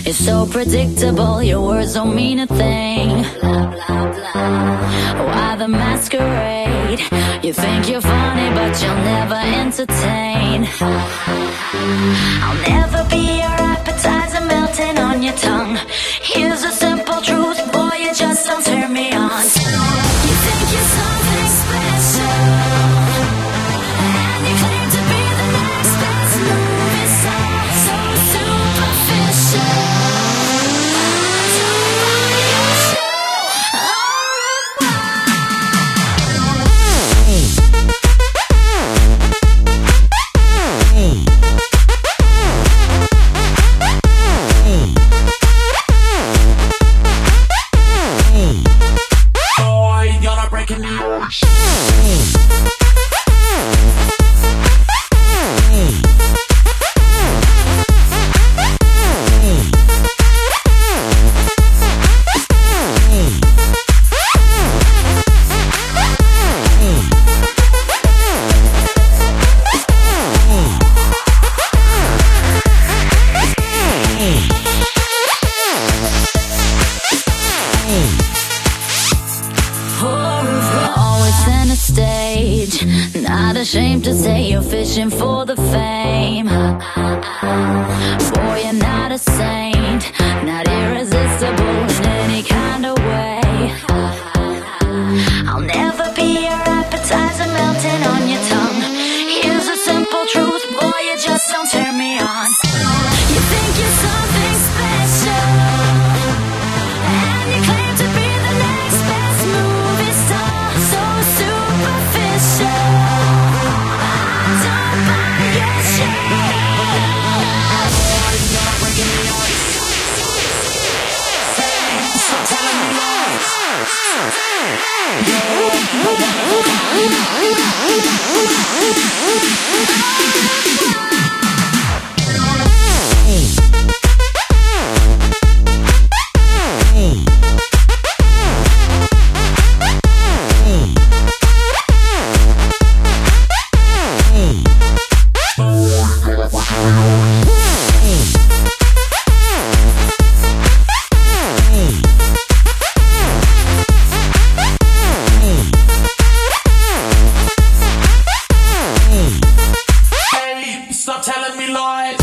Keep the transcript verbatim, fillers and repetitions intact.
You're so predictable, your words don't mean a thing. Blah, blah, blah. Why the masquerade? You think you're funny, but you'll never entertain. I'll never be your appetizer melting on your tongue. Here's a simple truth, boy, you just don't turn me on. You think you're something special, and you claim to be the next best movie star. So superficial. Stage, not ashamed to say you're fishing for the fame. Boy, you're not a saint, not irresistible in any kind of way. I'll never be your appetizer melting on your tongue. Here's a simple truth, boy, you just don't turn me on. You think you're something special, and you claim to be the next best movie star. So superficial, I don't buy your shit. Stop telling me lies. Stop telling me lies.